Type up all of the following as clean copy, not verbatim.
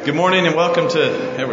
Good morning and welcome to,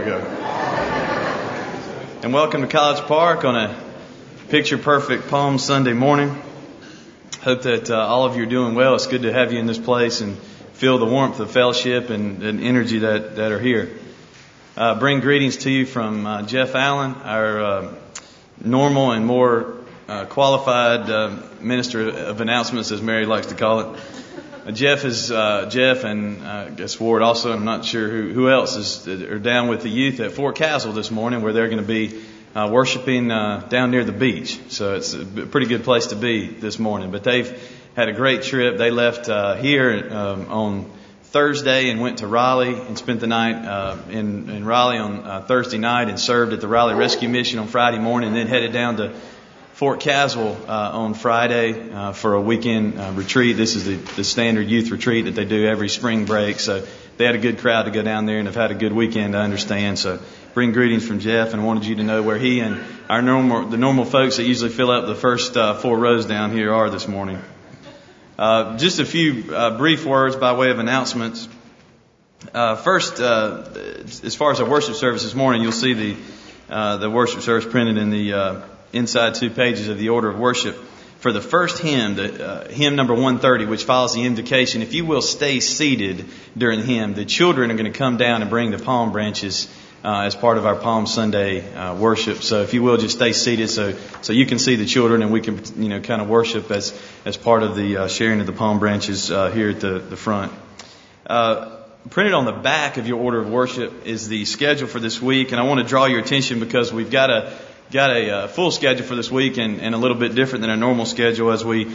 and welcome to College Park on a picture-perfect Palm Sunday morning. Hope that all of you are doing well. It's good to have you in this place and feel the warmth of fellowship and energy that are here. Bring greetings to you from Jeff Allen, our normal and more qualified minister of announcements, as Mary likes to call it. Jeff and I guess Ward also. I'm not sure who else are down with the youth at Fort Castle this morning, where they're going to be worshiping down near the beach. So it's a pretty good place to be this morning. But they've had a great trip. They left here on Thursday and went to Raleigh and spent the night in Raleigh on Thursday night and served at the Raleigh Rescue Mission on Friday morning, and then headed down to Fort Castle on Friday for a weekend retreat. This is the standard youth retreat that they do every spring break. So they had a good crowd to go down there and have had a good weekend, I understand. So bring greetings from Jeff, and wanted you to know where he and the normal folks that usually fill up the first 4 rows down here are this morning. Just a few brief words by way of announcements. First, as far as our worship service this morning, you'll see the worship service printed in the inside 2 pages of the order of worship. For the first hymn, hymn number 130, which follows the invocation, if you will stay seated during the hymn, the children are going to come down and bring the palm branches as part of our Palm Sunday worship. So if you will just stay seated so you can see the children and we can kind of worship as part of the sharing of the palm branches here at the front. Printed on the back of your order of worship is the schedule for this week, and I want to draw your attention because we've got a full schedule for this week and a little bit different than our normal schedule as we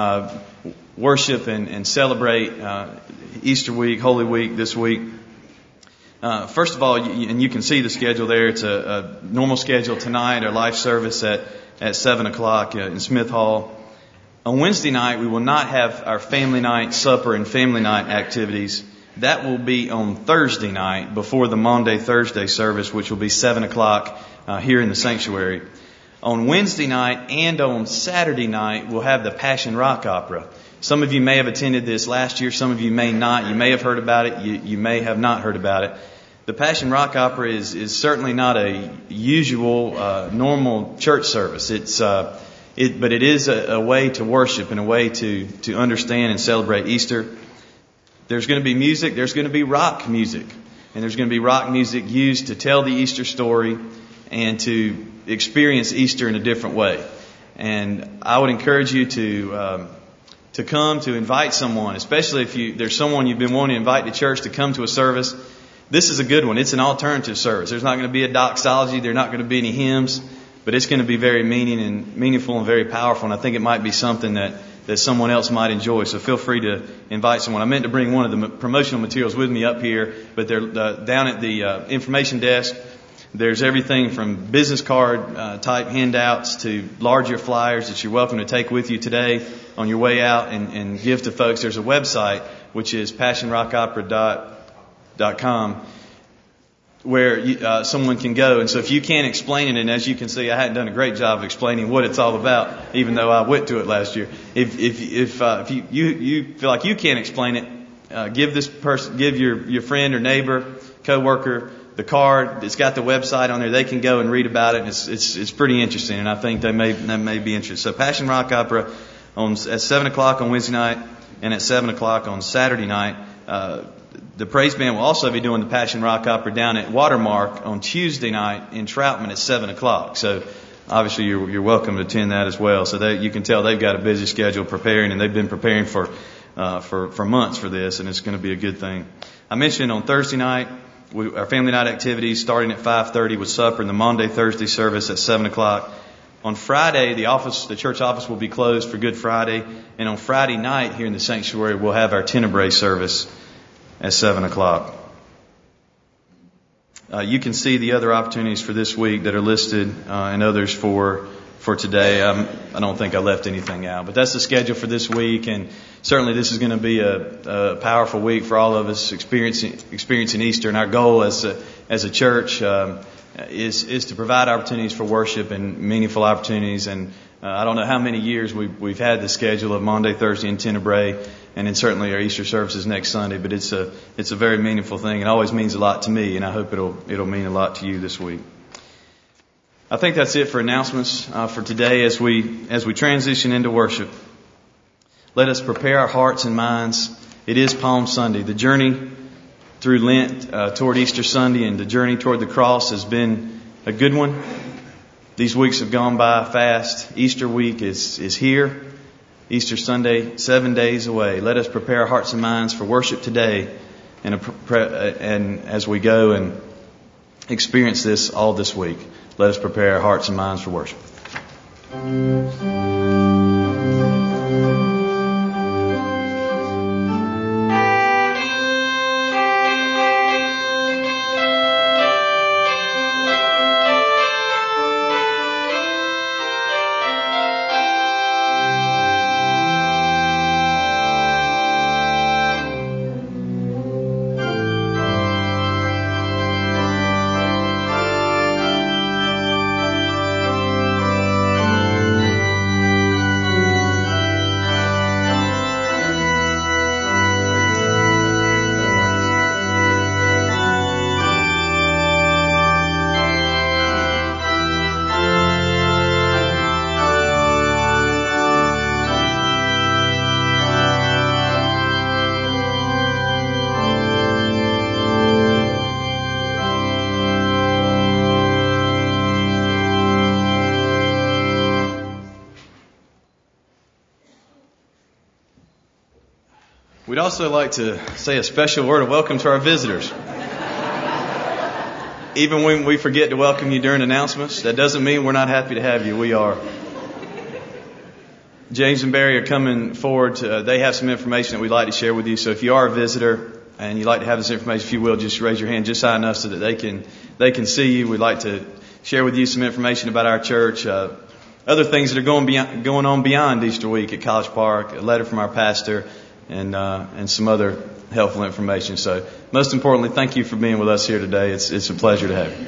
worship and celebrate Easter week, Holy Week this week. First of all, and you can see the schedule there, it's a normal schedule tonight, our life service at 7 o'clock in Smith Hall. On Wednesday night, we will not have our family night supper and family night activities. That will be on Thursday night before the Maundy Thursday service, which will be 7 o'clock here in the sanctuary. On Wednesday night and on Saturday night, we'll have the Passion Rock Opera. Some of you may have attended this last year. Some of you may not. You may have heard about it. You may have not heard about it. The Passion Rock Opera is certainly not a usual, normal church service. But it is a way to worship and a way to understand and celebrate Easter. There's going to be music. There's going to be rock music. And there's going to be rock music used to tell the Easter story and to experience Easter in a different way. And I would encourage you to come, to invite someone, especially if there's someone you've been wanting to invite to church to come to a service. This is a good one. It's an alternative service. There's not going to be a doxology. There are not going to be any hymns, but it's going to be very meaningful and very powerful. And I think it might be something that someone else might enjoy. So feel free to invite someone. I meant to bring one of the promotional materials with me up here, but they're down at the information desk. There's everything from business card type handouts to larger flyers that you're welcome to take with you today on your way out and give to folks. There's a website, which is passionrockopera.com, where someone can go. And so if you can't explain it, and as you can see, I hadn't done a great job of explaining what it's all about, even though I went to it last year. If you feel like you can't explain it, give your friend or neighbor, coworker, the card. It's got the website on there. They can go and read about it. And it's pretty interesting, and I think they may be interested. So Passion Rock Opera at 7 o'clock on Wednesday night and at 7 o'clock on Saturday night. The praise band will also be doing the Passion Rock Opera down at Watermark on Tuesday night in Troutman at 7 o'clock. So obviously you're welcome to attend that as well. So you can tell they've got a busy schedule preparing, and they've been preparing for months for this, and it's going to be a good thing. I mentioned on Thursday night, our family night activities starting at 5:30 with supper and the Maundy Thursday service at 7 o'clock. On Friday, the church office will be closed for Good Friday, and on Friday night here in the sanctuary, we'll have our Tenebrae service at 7 o'clock. You can see the other opportunities for this week that are listed and others for today. I don't think I left anything out, but that's the schedule for this week, and certainly this is going to be a powerful week for all of us experiencing Easter. And our goal as a church is to provide opportunities for worship and meaningful opportunities. And I don't know how many years we've had the schedule of Maundy, Thursday, and Tenebrae. and then certainly our Easter service is next Sunday. But it's a very meaningful thing. It always means a lot to me, and I hope it'll mean a lot to you this week. I think that's it for announcements for today. As we transition into worship, let us prepare our hearts and minds. It is Palm Sunday. The journey through Lent toward Easter Sunday and the journey toward the cross has been a good one. These weeks have gone by fast. Easter week is here. Easter Sunday, 7 days away. Let us prepare our hearts and minds for worship today, and as we go and experience this all this week. Let us prepare our hearts and minds for worship. We'd also like to say a special word of welcome to our visitors. Even when we forget to welcome you during announcements, that doesn't mean we're not happy to have you. We are. James and Barry are coming forward. They have some information that we'd like to share with you. So if you are a visitor and you'd like to have this information, if you will, just raise your hand just high enough so that they can see you. We'd like to share with you some information about our church. Other things that are going on beyond Easter week at College Park, a letter from our pastor, and some other helpful information. So most importantly, thank you for being with us here today. It's a pleasure to have you.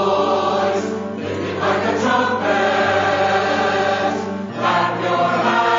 Like a trumpet, clap your hands.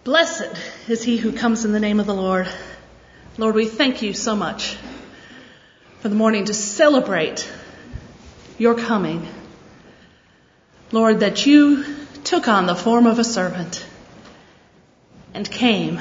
Blessed is he who comes in the name of the Lord. Lord, we thank you so much for the morning to celebrate your coming. Lord, that you took on the form of a servant and came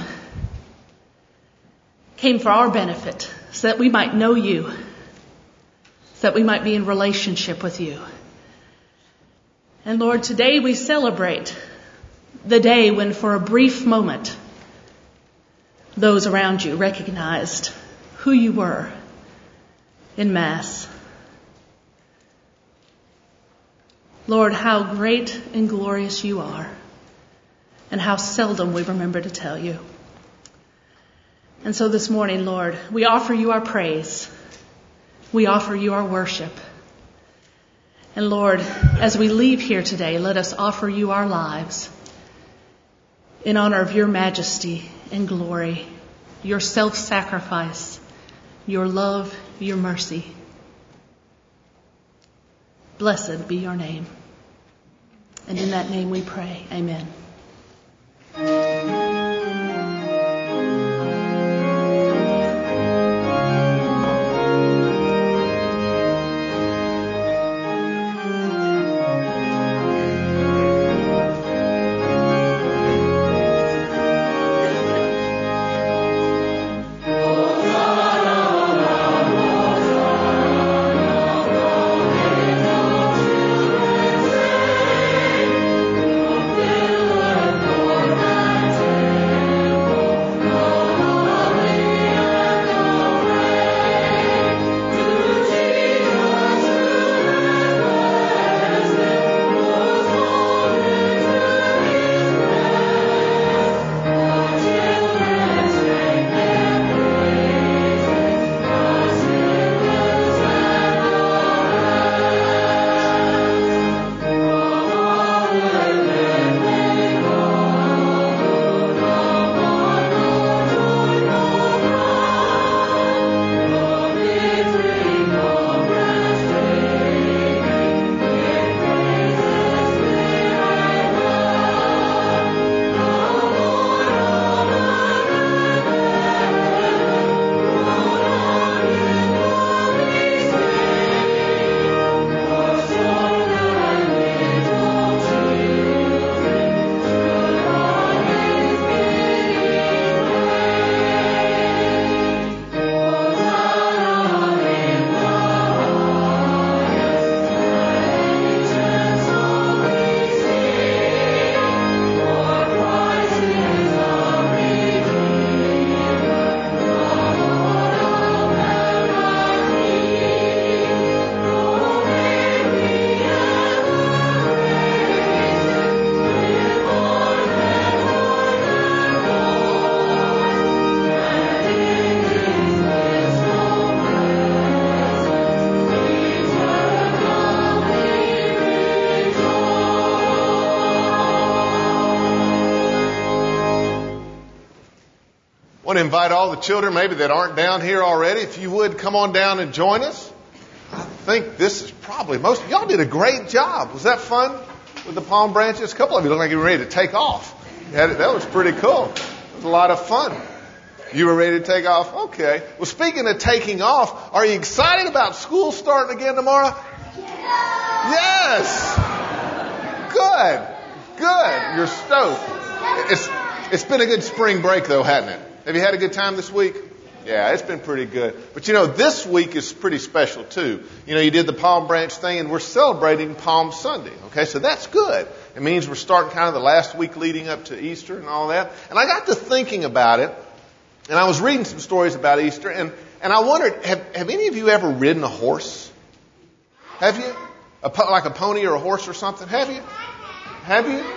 for our benefit so that we might know you, so that we might be in relationship with you. And Lord, today we celebrate the day when for a brief moment those around you recognized who you were in Mass. Lord, how great and glorious you are, and how seldom we remember to tell you. And so this morning, Lord, we offer you our praise. We offer you our worship. And Lord, as we leave here today, let us offer you our lives in honor of your majesty and glory, your self-sacrifice, your love, your mercy. Blessed be your name. And in that name we pray. Amen. I want to invite all the children maybe that aren't down here already, if you would come on down and join us. I think this is probably most of y'all did a great job. Was that fun with the palm branches? A couple of you look like you were ready to take off. That was pretty cool. It was a lot of fun. You were ready to take off? Okay. Well, speaking of taking off, are you excited about school starting again tomorrow? Yes. Good. You're stoked. It's been a good spring break though, hasn't it? Have you had a good time this week? Yeah, it's been pretty good. But this week is pretty special too. You did the palm branch thing and we're celebrating Palm Sunday. Okay, so that's good. It means we're starting kind of the last week leading up to Easter and all that. And I got to thinking about it, and I was reading some stories about Easter, and I wondered, have any of you ever ridden a horse? Have you? Like a pony or a horse or something? Have you? Have you?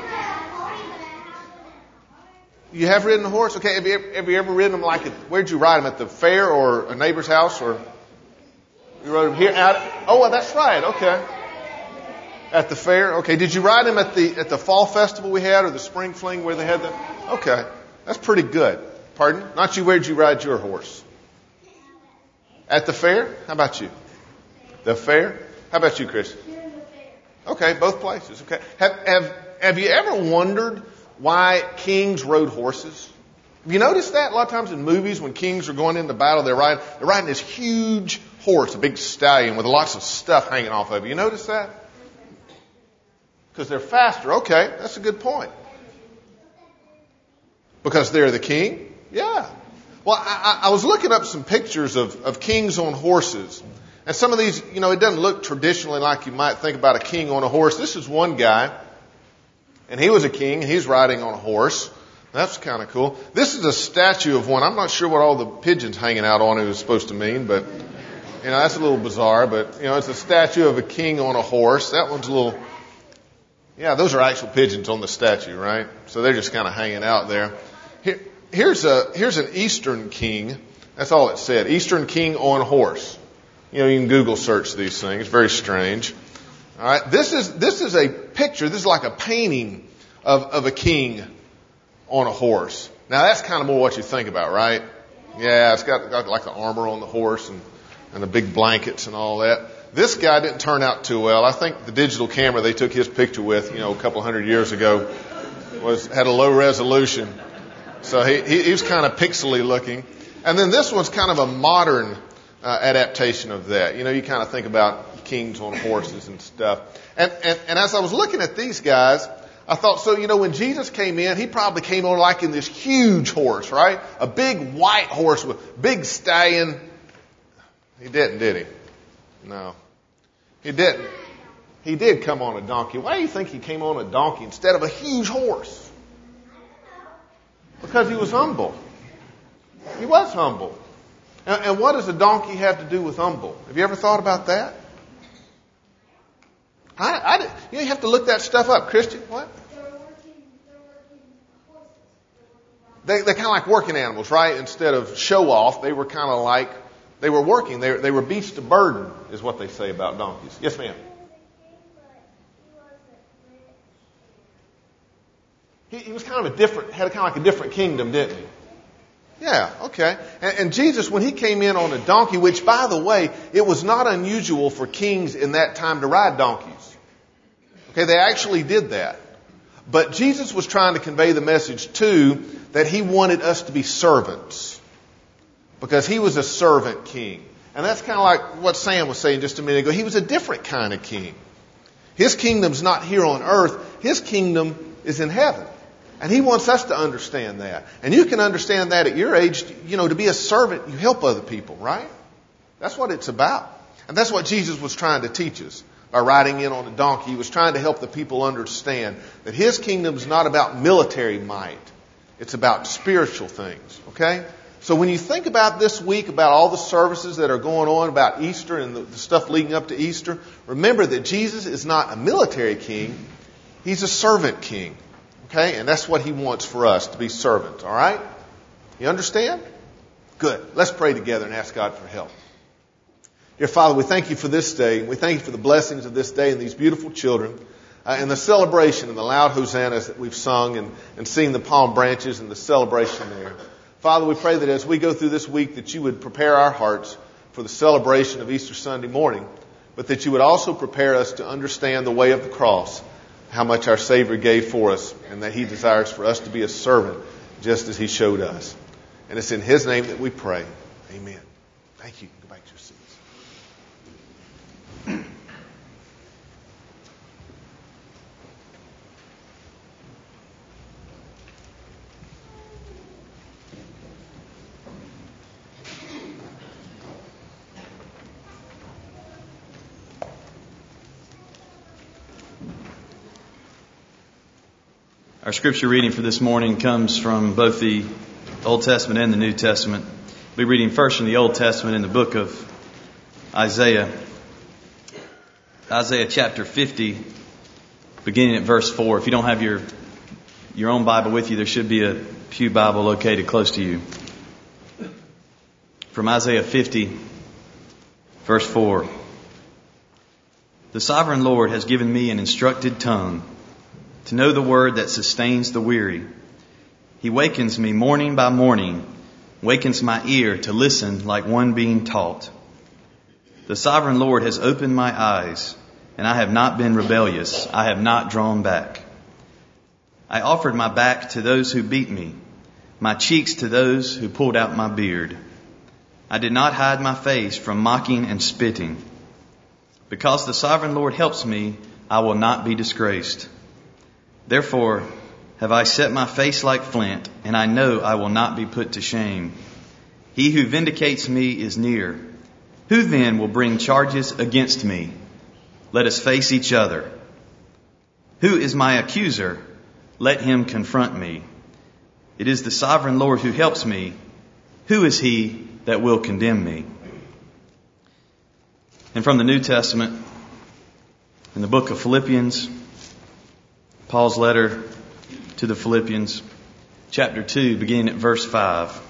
You have ridden a horse? Okay, have you ever ridden them where'd you ride them? At the fair or a neighbor's house? Or you rode them here out? Oh, well, that's right. Okay. At the fair? Okay. Did you ride them at the fall festival we had or the spring fling where they had them? Okay. That's pretty good. Pardon? Not you, where'd you ride your horse? At the fair? How about you? The fair? How about you, Chris? Okay, both places. Okay. Have you ever wondered why kings rode horses? Have you noticed that? A lot of times in movies when kings are going into battle, they're riding this huge horse, a big stallion with lots of stuff hanging off of it. You notice that? Because they're faster. Okay, that's a good point. Because they're the king? Yeah. Well, I was looking up some pictures of kings on horses. And some of these, it doesn't look traditionally like you might think about a king on a horse. This is one guy, and he was a king. He's riding on a horse. That's kind of cool. This is a statue of one. I'm not sure what all the pigeons hanging out on it is supposed to mean, but, that's a little bizarre. But, it's a statue of a king on a horse. That one's a little, those are actual pigeons on the statue, right? So they're just kind of hanging out there. Here's an Eastern king. That's all it said. Eastern king on horse. You can Google search these things. Very strange. All right. This is a picture. This is like a painting of a king on a horse. Now that's kind of more what you think about, right? Yeah, it's got like the armor on the horse and the big blankets and all that. This guy didn't turn out too well. I think the digital camera they took his picture with, a couple hundred years ago, had a low resolution. So he was kind of pixely looking. And then this one's kind of a modern adaptation of that. You kind of think about kings on horses and stuff. And as I was looking at these guys, I thought, when Jesus came in, he probably came on like in this huge horse, right? A big white horse with big stallion. He didn't, did he? No. He didn't. He did come on a donkey. Why do you think he came on a donkey instead of a huge horse? Because he was humble. He was humble. And what does a donkey have to do with humble? Have you ever thought about that? You have to look that stuff up. Christian, what? They're kind of like working animals, right? Instead of show off, they were kind of like, they were working. They were beasts of burden, is what they say about donkeys. Yes, ma'am. He was kind of had kind of like a different kingdom, didn't he? Yeah, okay. And Jesus, when he came in on a donkey, which, by the way, it was not unusual for kings in that time to ride donkeys. Okay, they actually did that. But Jesus was trying to convey the message, too, that he wanted us to be servants. Because he was a servant king. And that's kind of like what Sam was saying just a minute ago. He was a different kind of king. His kingdom's not here on earth. His kingdom is in heaven. And he wants us to understand that. And you can understand that at your age. To be a servant, you help other people, right? That's what it's about. And that's what Jesus was trying to teach us by riding in on a donkey. He was trying to help the people understand that his kingdom is not about military might. It's about spiritual things, okay? So when you think about this week, about all the services that are going on, about Easter and the stuff leading up to Easter, remember that Jesus is not a military king. He's a servant king. Okay? And that's what he wants for us, to be servants. All right? You understand? Good. Let's pray together and ask God for help. Dear Father, we thank you for this day. We thank you for the blessings of this day and these beautiful children and the celebration and the loud hosannas that we've sung and seen the palm branches and the celebration there. Father, we pray that as we go through this week that you would prepare our hearts for the celebration of Easter Sunday morning, but that you would also prepare us to understand the way of the cross, how much our Savior gave for us, and that he desires for us to be a servant just as he showed us. And it's in his name that we pray. Amen. Thank you. Go back to your seats. Our scripture reading for this morning comes from both the Old Testament and the New Testament. We'll be reading first in the Old Testament in the book of Isaiah. Isaiah chapter 50, beginning at verse 4. If you don't have your own Bible with you, there should be a pew Bible located close to you. From Isaiah 50, verse 4. The sovereign Lord has given me an instructed tongue, to know the word that sustains the weary. He wakens me morning by morning, wakens my ear to listen like one being taught. The sovereign Lord has opened my eyes, and I have not been rebellious. I have not drawn back. I offered my back to those who beat me, my cheeks to those who pulled out my beard. I did not hide my face from mocking and spitting. Because the sovereign Lord helps me, I will not be disgraced. Therefore have I set my face like flint, and I know I will not be put to shame. He who vindicates me is near. Who then will bring charges against me? Let us face each other. Who is my accuser? Let him confront me. It is the sovereign Lord who helps me. Who is he that will condemn me? And from the New Testament, in the book of Philippians, Paul's letter to the Philippians, chapter 2, beginning at verse 5.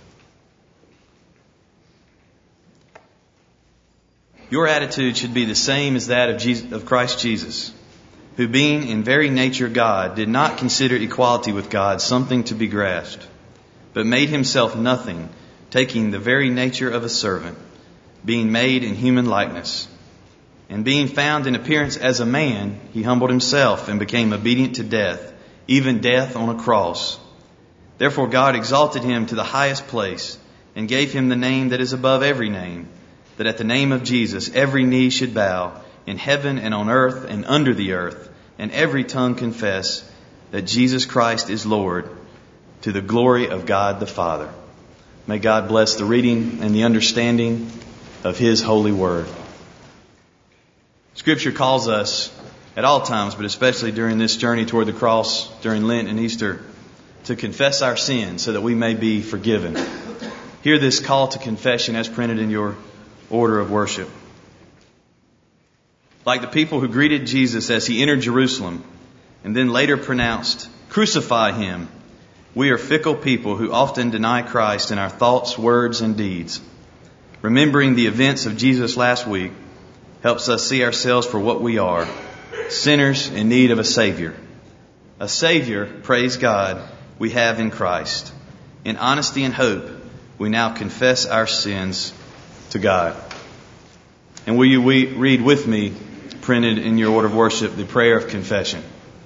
Your attitude should be the same as that of Christ Jesus, who being in very nature God, did not consider equality with God something to be grasped, but made himself nothing, taking the very nature of a servant, being made in human likeness. And being found in appearance as a man, he humbled himself and became obedient to death, even death on a cross. Therefore God exalted him to the highest place and gave him the name that is above every name, that at the name of Jesus every knee should bow, in heaven and on earth and under the earth, and every tongue confess that Jesus Christ is Lord, to the glory of God the Father. May God bless the reading and the understanding of His holy word. Scripture calls us at all times, but especially during this journey toward the cross, during Lent and Easter, to confess our sins so that we may be forgiven. Hear this call to confession as printed in your order of worship. Like the people who greeted Jesus as He entered Jerusalem and then later pronounced, "Crucify Him," we are fickle people who often deny Christ in our thoughts, words, and deeds. Remembering the events of Jesus last week helps us see ourselves for what we are, sinners in need of a Savior. A Savior, praise God, we have in Christ. In honesty and hope, we now confess our sins to God. And will you read with me, printed in your order of worship, the prayer of confession?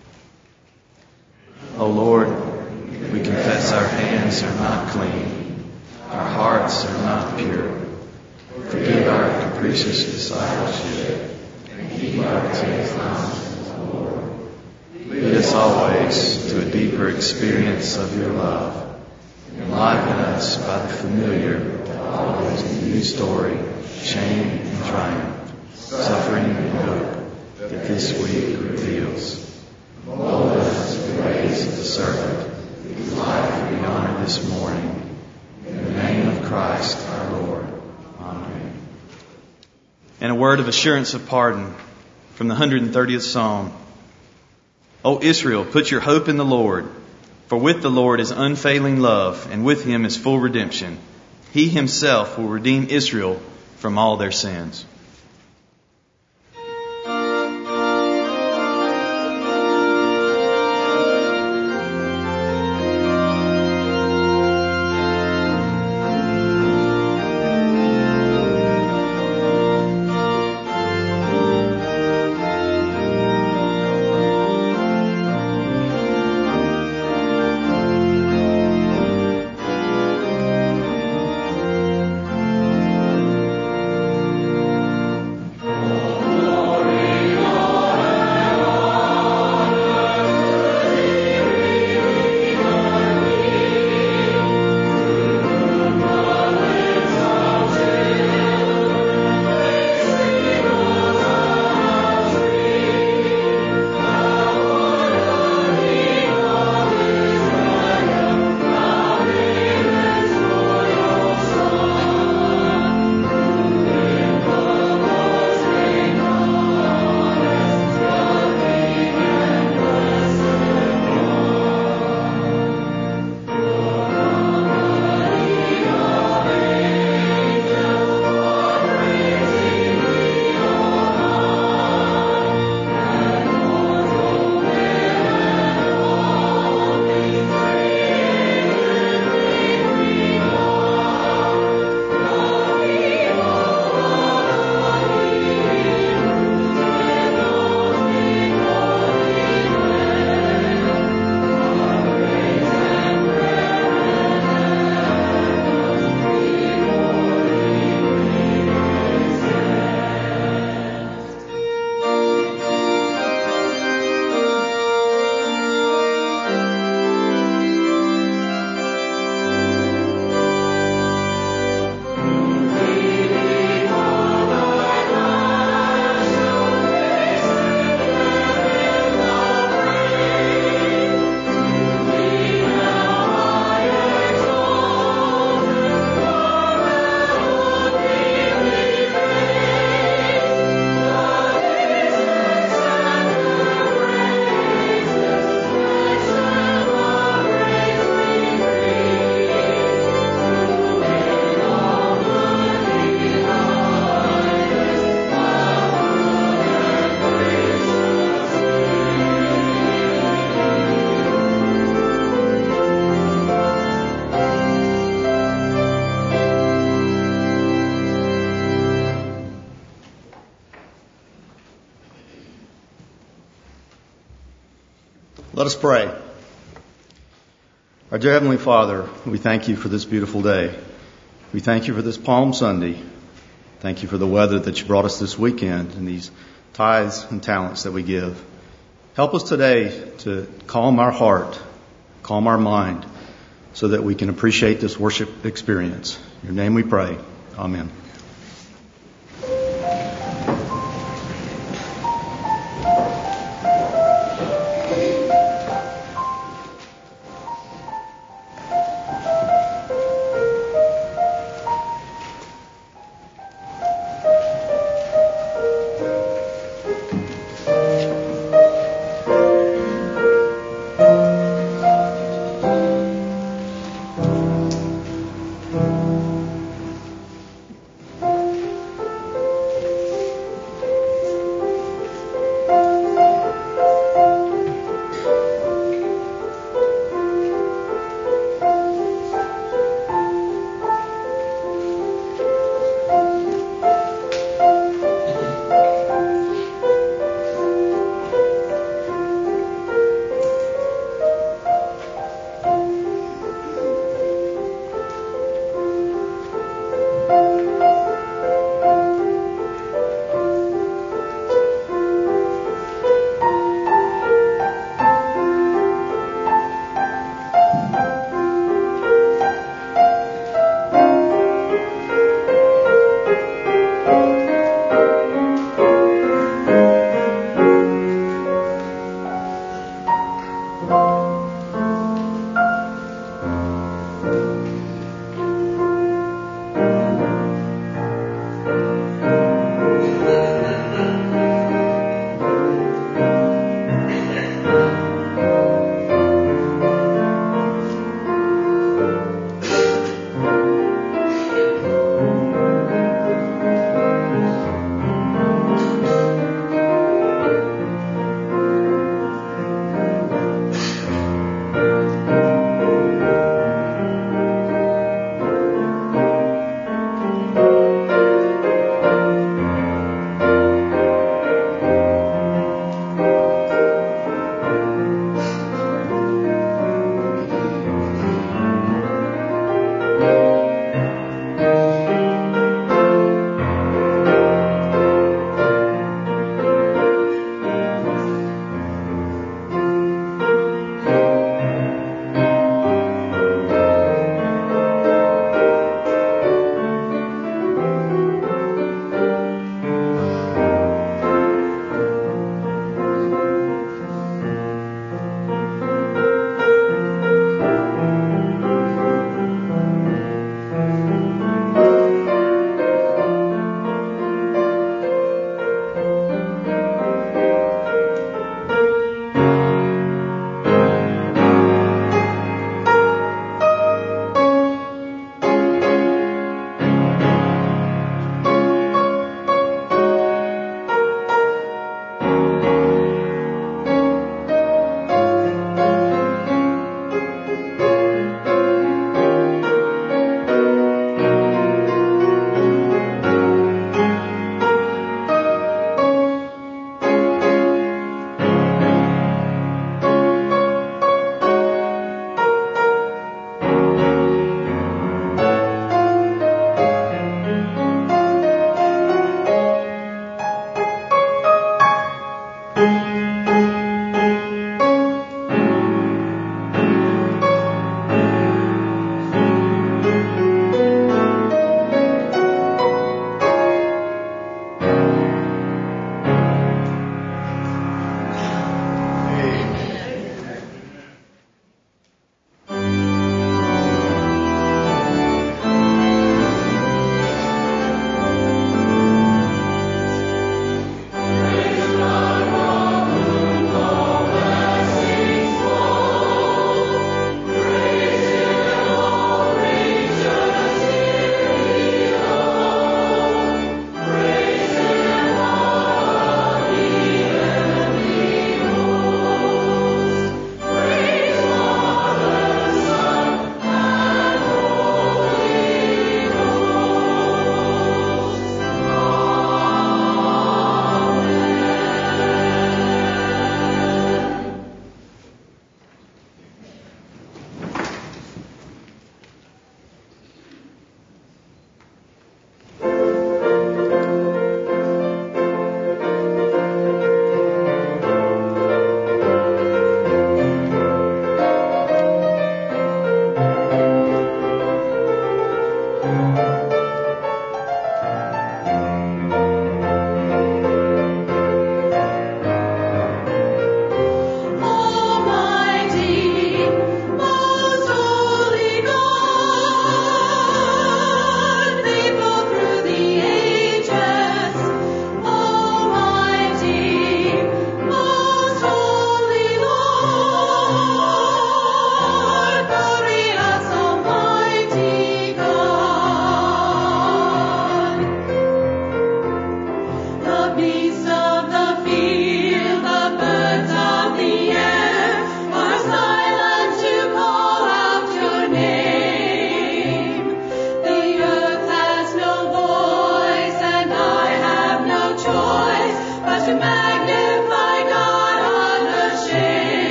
O Lord, we confess our hands are not clean, our hearts are not pure. Forgive our capricious discipleship and keep our tastes, O Lord. Lead us always to a deeper experience of your love. Enliven us by the familiar, always new story, shame and triumph, suffering and hope that this week reveals. Mold us to the ways of the servant, whose life we honor this morning. In the name of Christ our Lord. Amen. And a word of assurance of pardon from the 130th Psalm. O Israel, put your hope in the Lord, for with the Lord is unfailing love, and with Him is full redemption. He Himself will redeem Israel from all their sins. Let us pray. Our dear Heavenly Father, we thank you for this beautiful day. We thank you for this Palm Sunday. Thank you for the weather that you brought us this weekend and these tithes and talents that we give. Help us today to calm our heart, calm our mind, so that we can appreciate this worship experience. In your name we pray. Amen.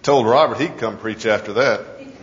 told Robert he'd come preach after that.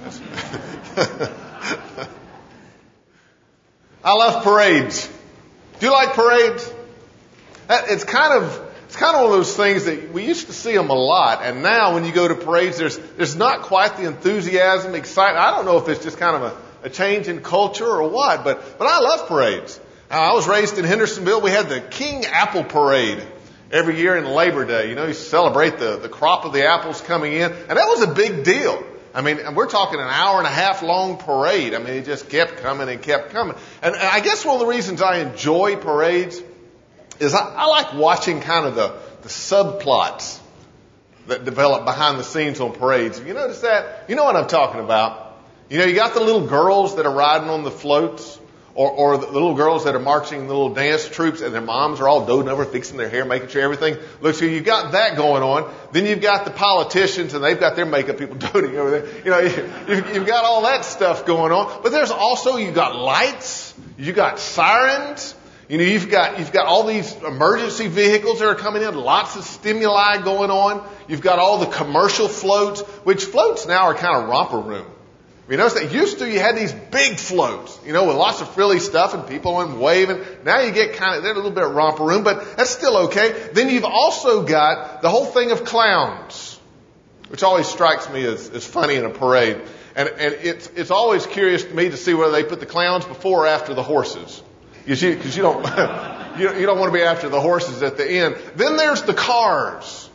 I love parades. Do you like parades? It's kind of one of those things that we used to see them a lot, and now when you go to parades, there's not quite the enthusiasm, excitement. I don't know if it's just kind of a change in culture or what, but I love parades. I was raised in Hendersonville. We had the King Apple Parade every year in Labor Day. You celebrate the crop of the apples coming in, and that was a big deal. I mean, we're talking an hour and a half long parade. I mean, it just kept coming and kept coming. And I guess one of the reasons I enjoy parades is I like watching kind of the subplots that develop behind the scenes on parades. Have you noticed that? You know what I'm talking about. You got the little girls that are riding on the floats, or the little girls that are marching the little dance troops, and their moms are all doting over, fixing their hair, making sure everything looks good. You've got that going on. Then you've got the politicians, and they've got their makeup people doting over there. You've got all that stuff going on. But there's also, you've got lights, you've got sirens. You've got all these emergency vehicles that are coming in, lots of stimuli going on. You've got all the commercial floats, which floats now are kind of romper room. You notice that used to you had these big floats, with lots of frilly stuff and people and waving. Now you get they're a little bit romper room, but that's still okay. Then you've also got the whole thing of clowns, which always strikes me as funny in a parade. And it's always curious to me to see whether they put the clowns before or after the horses. Because you don't you don't want to be after the horses at the end. Then there's the cars.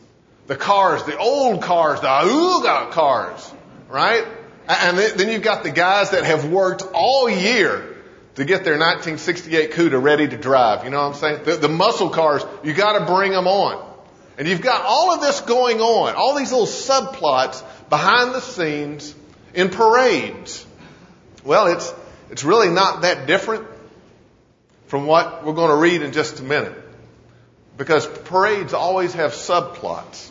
The old cars, the Ooga cars, right? And then you've got the guys that have worked all year to get their 1968 Cuda ready to drive. You know what I'm saying? The muscle cars, you got to bring them on. And you've got all of this going on, all these little subplots behind the scenes in parades. Well, it's really not that different from what we're going to read in just a minute. Because parades always have subplots.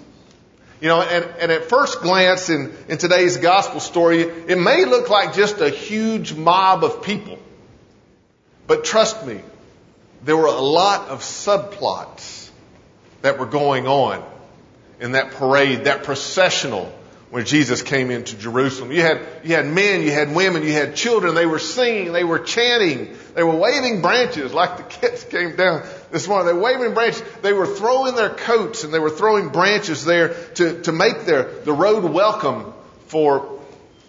And at first glance in today's gospel story, it may look like just a huge mob of people. But trust me, there were a lot of subplots that were going on in that parade, that processional when Jesus came into Jerusalem. You had men, you had women, you had children. They were singing, they were chanting, they were waving branches like the kids came down this morning. They were waving branches. They were throwing their coats and they were throwing branches there to make the road welcome for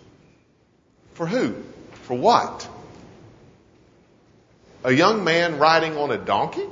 who? For what? A young man riding on a donkey?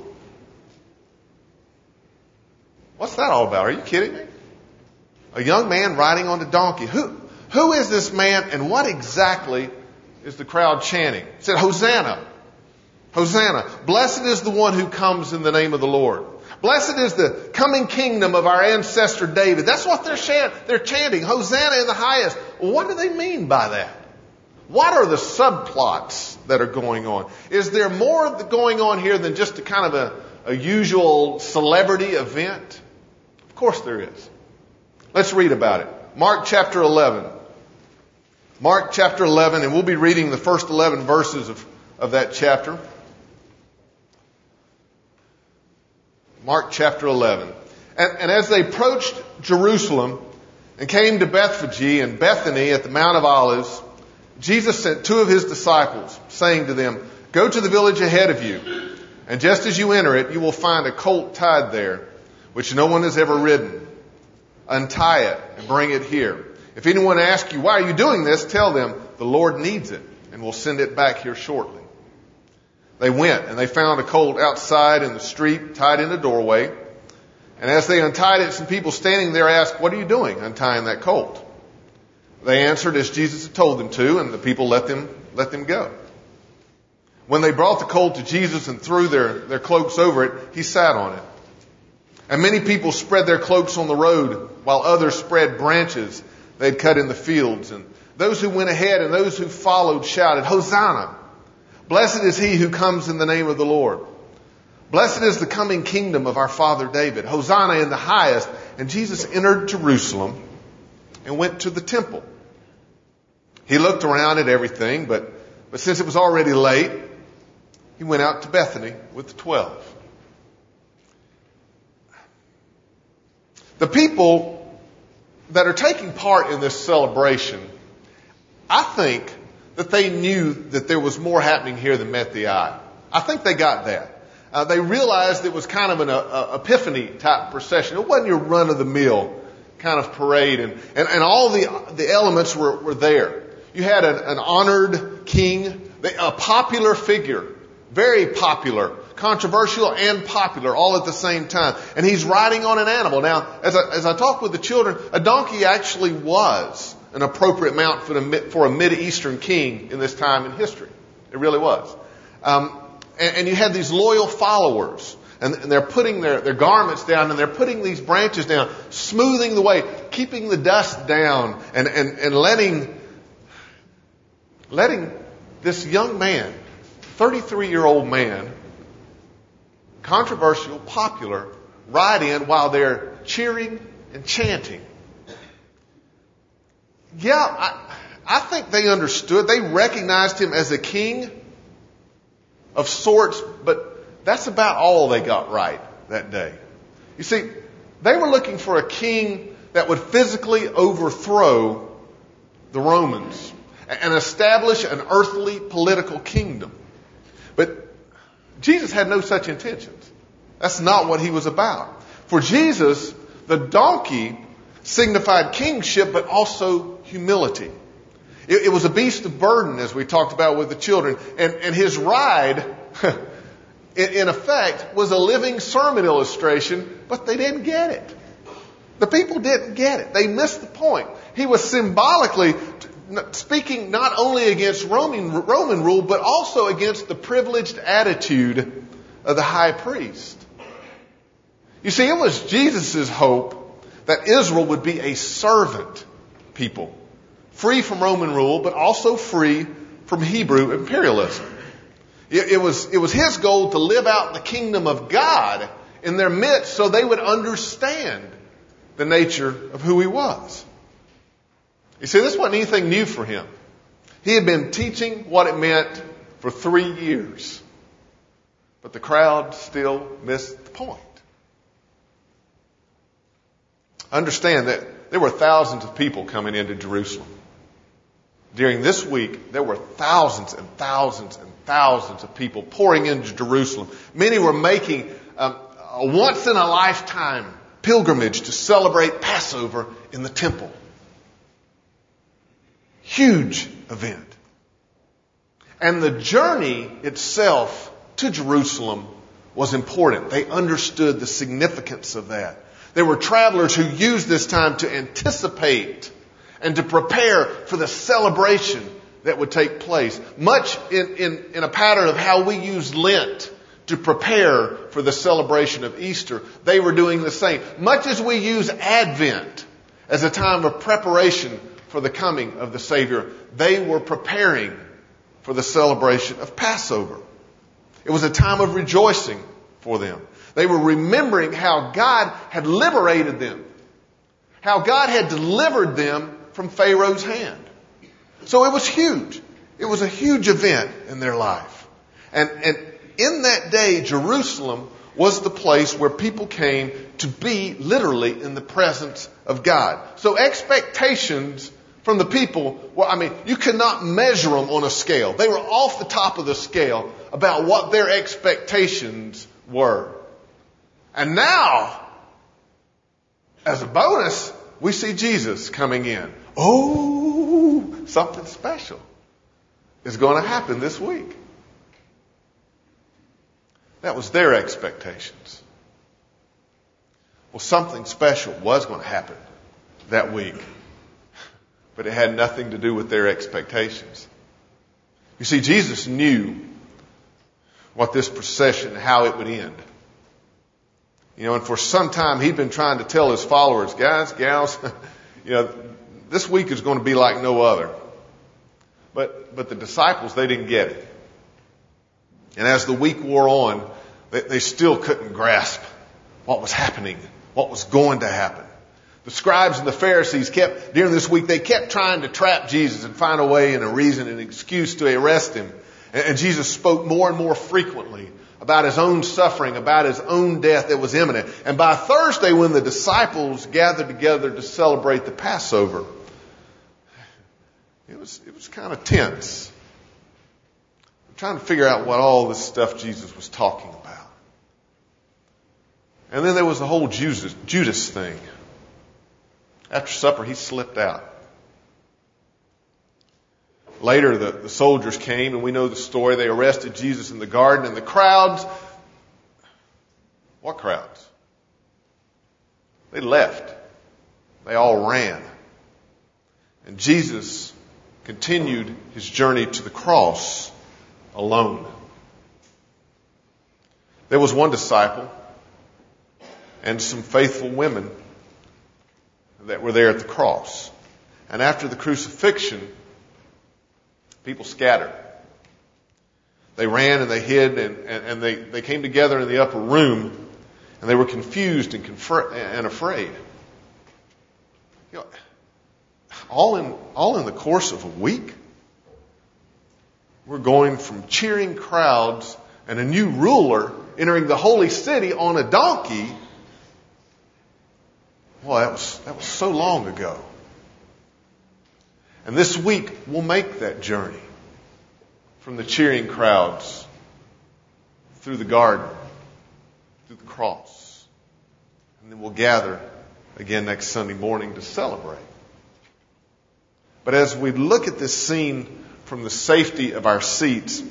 What's that all about? Are you kidding me? A young man riding on a donkey. Who is this man and what exactly is the crowd chanting? It said, Hosanna. Hosanna. Blessed is the one who comes in the name of the Lord. Blessed is the coming kingdom of our ancestor David. That's what they're chanting. Hosanna in the highest. Well, what do they mean by that? What are the subplots that are going on? Is there more going on here than just a kind of a usual celebrity event? Of course there is. Let's read about it. Mark chapter 11. Mark chapter 11, and we'll be reading the first 11 verses of that chapter. Mark chapter 11. And as they approached Jerusalem and came to Bethphage and Bethany at the Mount of Olives, Jesus sent two of his disciples, saying to them, Go to the village ahead of you, and just as you enter it, you will find a colt tied there, which no one has ever ridden. Untie it and bring it here. If anyone asks you, why are you doing this? Tell them, the Lord needs it, and will send it back here shortly. They went, and they found a colt outside in the street, tied in a doorway. And as they untied it, some people standing there asked, What are you doing, untying that colt? They answered as Jesus had told them to, and the people let them go. When they brought the colt to Jesus and threw their cloaks over it, he sat on it. And many people spread their cloaks on the road, while others spread branches they'd cut in the fields. And those who went ahead and those who followed shouted, Hosanna! Blessed is he who comes in the name of the Lord. Blessed is the coming kingdom of our father David. Hosanna in the highest. And Jesus entered Jerusalem and went to the temple. He looked around at everything, but since it was already late, he went out to Bethany with the 12. The people that are taking part in this celebration, I think that they knew that there was more happening here than met the eye. I think they got that. They realized it was kind of an epiphany type procession. It wasn't your run-of-the-mill kind of parade, and all the elements were there. You had an honored king, a popular figure, very popular, controversial and popular, all at the same time. And he's riding on an animal. Now, as I talked with the children, a donkey actually was an appropriate mount for a Mideastern king in this time in history. It really was. And you had these loyal followers, and they're putting their garments down, and they're putting these branches down, smoothing the way, keeping the dust down, and letting this young man, 33-year-old man, controversial, popular, ride in while they're cheering and chanting. Yeah, I think they understood. They recognized him as a king of sorts, but that's about all they got right that day. You see, they were looking for a king that would physically overthrow the Romans and establish an earthly political kingdom. But Jesus had no such intentions. That's not what he was about. For Jesus, the donkey signified kingship, but also humility. It was a beast of burden, as we talked about with the children. And his ride, in effect, was a living sermon illustration, but they didn't get it. The people didn't get it. They missed the point. He was symbolically speaking not only against Roman rule, but also against the privileged attitude of the high priest. You see, it was Jesus' hope that Israel would be a servant people, free from Roman rule, but also free from Hebrew imperialism. It was his goal to live out the kingdom of God in their midst so they would understand the nature of who he was. You see, this wasn't anything new for him. He had been teaching what it meant for 3 years. But the crowd still missed the point. Understand that there were thousands of people coming into Jerusalem. During this week, there were thousands and thousands and thousands of people pouring into Jerusalem. Many were making a once-in-a-lifetime pilgrimage to celebrate Passover in the temple. Huge event. And the journey itself to Jerusalem was important. They understood the significance of that. There were travelers who used this time to anticipate and to prepare for the celebration that would take place. Much in a pattern of how we use Lent to prepare for the celebration of Easter, they were doing the same. Much as we use Advent as a time of preparation for the coming of the Savior, they were preparing for the celebration of Passover. It was a time of rejoicing for them. They were remembering how God had liberated them, how God had delivered them from Pharaoh's hand. So it was huge. It was a huge event in their life. And in that day, Jerusalem was the place where people came to be literally in the presence of God. So expectations from the people, you could not measure them on a scale. They were off the top of the scale about what their expectations were. And now, as a bonus, we see Jesus coming in. Oh, something special is going to happen this week. That was their expectations. Well, something special was going to happen that week. But it had nothing to do with their expectations. You see, Jesus knew what this procession, how it would end. And for some time he'd been trying to tell his followers, guys, gals, this week is going to be like no other. But the disciples, they didn't get it. And as the week wore on, they still couldn't grasp what was happening, what was going to happen. The scribes and the Pharisees during this week, they kept trying to trap Jesus and find a way and a reason and an excuse to arrest him. And Jesus spoke more and more frequently about his own suffering, about his own death that was imminent. And by Thursday, when the disciples gathered together to celebrate the Passover, it was kind of tense. I'm trying to figure out what all this stuff Jesus was talking about. And then there was the whole Judas thing. After supper, he slipped out. Later, the soldiers came, and we know the story. They arrested Jesus in the garden, and the crowds, what crowds? They left. They all ran. And Jesus continued his journey to the cross alone. There was one disciple and some faithful women that were there at the cross. And after the crucifixion, people scattered. They ran and they hid and they came together in the upper room, and they were confused and afraid. You know, all in the course of a week, we're going from cheering crowds and a new ruler entering the holy city on a donkey. Well, that was so long ago. And this week, we'll make that journey from the cheering crowds through the garden, through the cross. And then we'll gather again next Sunday morning to celebrate. But as we look at this scene from the safety of our seats,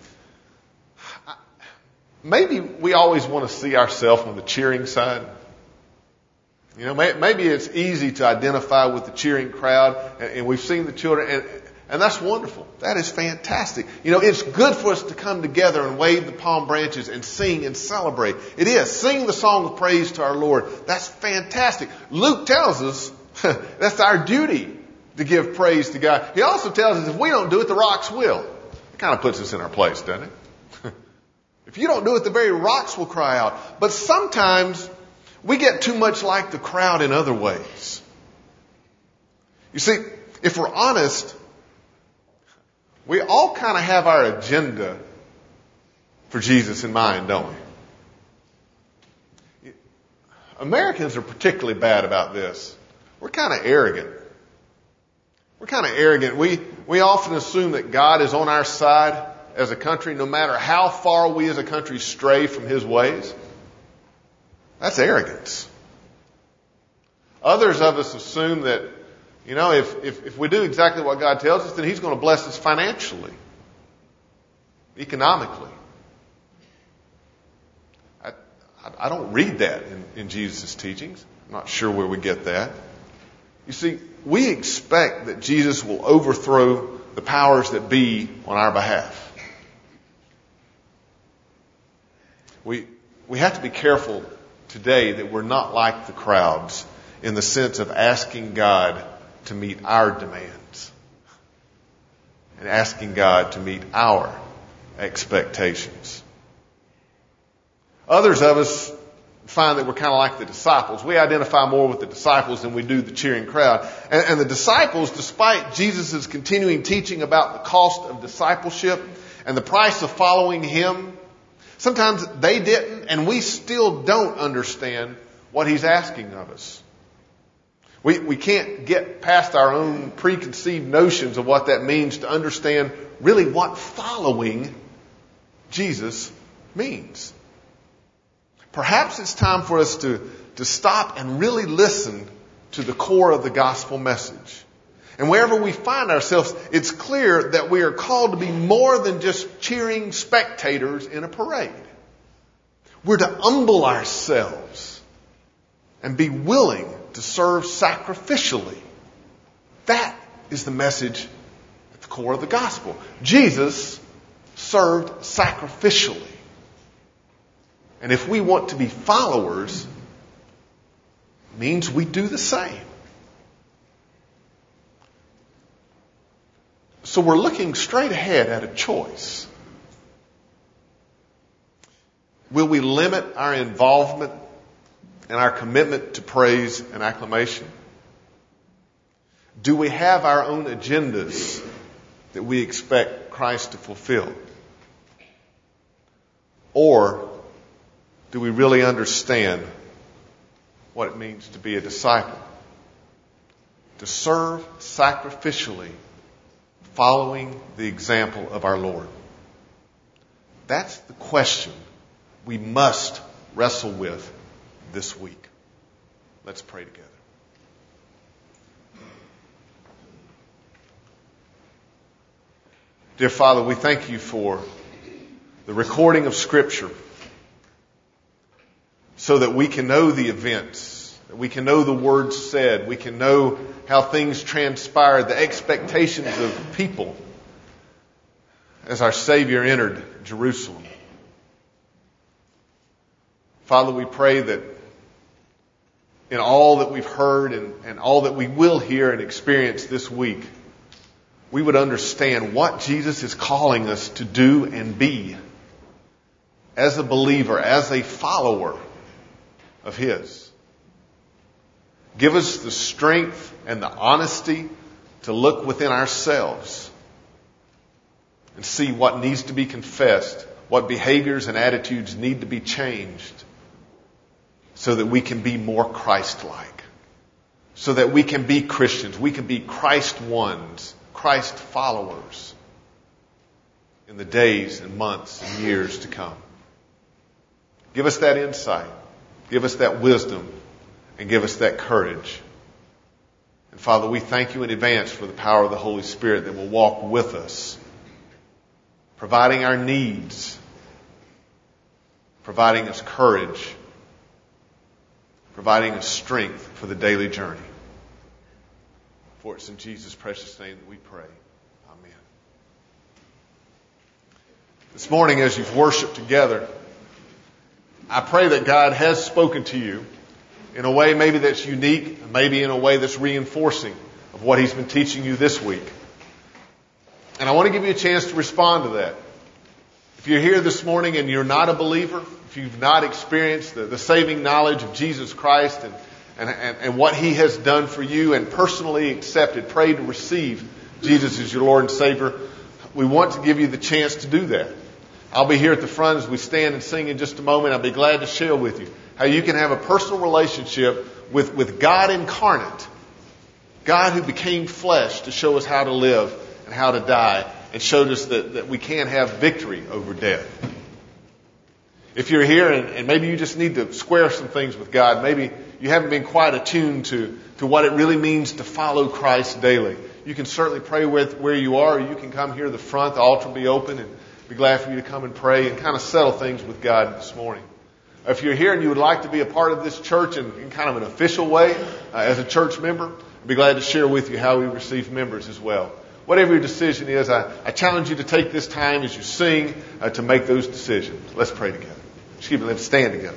maybe we always want to see ourselves on the cheering side. You know, maybe it's easy to identify with the cheering crowd, and we've seen the children, and that's wonderful. That is fantastic. You know, it's good for us to come together and wave the palm branches and sing and celebrate. It is. Sing the song of praise to our Lord. That's fantastic. Luke tells us that's our duty to give praise to God. He also tells us if we don't do it, the rocks will. It kind of puts us in our place, doesn't it? If you don't do it, the very rocks will cry out. But sometimes we get too much like the crowd in other ways. You see, if we're honest, we all kind of have our agenda for Jesus in mind, don't we? Americans are particularly bad about this. We're kind of arrogant. We're kind of arrogant. We often assume that God is on our side as a country, no matter how far we as a country stray from His ways. That's arrogance. Others of us assume that, you know, if we do exactly what God tells us, then He's going to bless us financially, economically. I don't read that in Jesus' teachings. I'm not sure where we get that. You see, we expect that Jesus will overthrow the powers that be on our behalf. We have to be careful today that we're not like the crowds in the sense of asking God to meet our demands and asking God to meet our expectations. Others of us find that we're kind of like the disciples. We identify more with the disciples than we do the cheering crowd. And the disciples, despite Jesus' continuing teaching about the cost of discipleship and the price of following Him, sometimes they didn't, and we still don't understand what He's asking of us. We can't get past our own preconceived notions of what that means to understand really what following Jesus means. Perhaps it's time for us to stop and really listen to the core of the gospel message. And wherever we find ourselves, it's clear that we are called to be more than just cheering spectators in a parade. We're to humble ourselves and be willing to serve sacrificially. That is the message at the core of the gospel. Jesus served sacrificially. And if we want to be followers, it means we do the same. So we're looking straight ahead at a choice. Will we limit our involvement and our commitment to praise and acclamation? Do we have our own agendas that we expect Christ to fulfill? Or do we really understand what it means to be a disciple? To serve sacrificially, following the example of our Lord. That's the question we must wrestle with this week. Let's pray together. Dear Father, we thank you for the recording of Scripture so that we can know the events, that we can know the words said, we can know how things transpired, the expectations of people as our Savior entered Jerusalem. Father, we pray that in all that we've heard and all that we will hear and experience this week, we would understand what Jesus is calling us to do and be as a believer, as a follower of His. Give us the strength and the honesty to look within ourselves and see what needs to be confessed, what behaviors and attitudes need to be changed so that we can be more Christ-like, so that we can be Christians, we can be Christ ones, Christ followers in the days and months and years to come. Give us that insight, give us that wisdom, and give us that courage. And Father, we thank you in advance for the power of the Holy Spirit that will walk with us, providing our needs, providing us courage, providing us strength for the daily journey. For it's in Jesus' precious name that we pray. Amen. This morning, as you've worshiped together, I pray that God has spoken to you in a way maybe that's unique, maybe in a way that's reinforcing of what He's been teaching you this week. And I want to give you a chance to respond to that. If you're here this morning and you're not a believer, if you've not experienced the saving knowledge of Jesus Christ and what He has done for you and personally accepted, prayed to receive Jesus as your Lord and Savior, we want to give you the chance to do that. I'll be here at the front as we stand and sing in just a moment. I'll be glad to share with you how you can have a personal relationship with God incarnate, God who became flesh to show us how to live and how to die, and showed us that we can have victory over death. If you're here and maybe you just need to square some things with God, maybe you haven't been quite attuned to what it really means to follow Christ daily, you can certainly pray where you are, or you can come here to the front. The altar will be open, and be glad for you to come and pray and kind of settle things with God this morning. If you're here and you would like to be a part of this church in kind of an official way as a church member, I'd be glad to share with you how we receive members as well. Whatever your decision is, I challenge you to take this time as you sing to make those decisions. Let's pray together. Excuse me, let's stand together.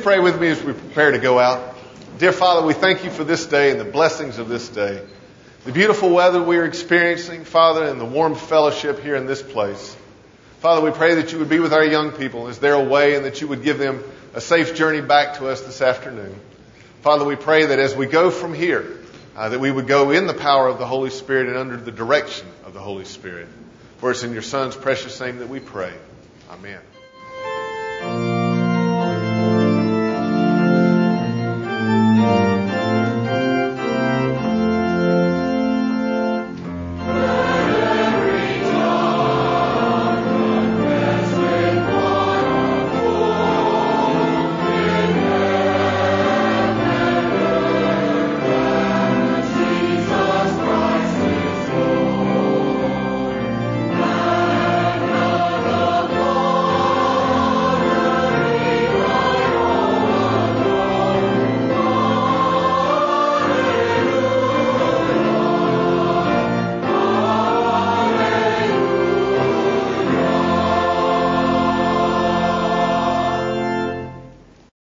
pray with me as we prepare to go out? Dear Father, we thank you for this day and the blessings of this day. The beautiful weather we are experiencing, Father, and the warm fellowship here in this place. Father, we pray that you would be with our young people as they're away and that you would give them a safe journey back to us this afternoon. Father, we pray that as we go from here, that we would go in the power of the Holy Spirit and under the direction of the Holy Spirit. For it's in your Son's precious name that we pray. Amen.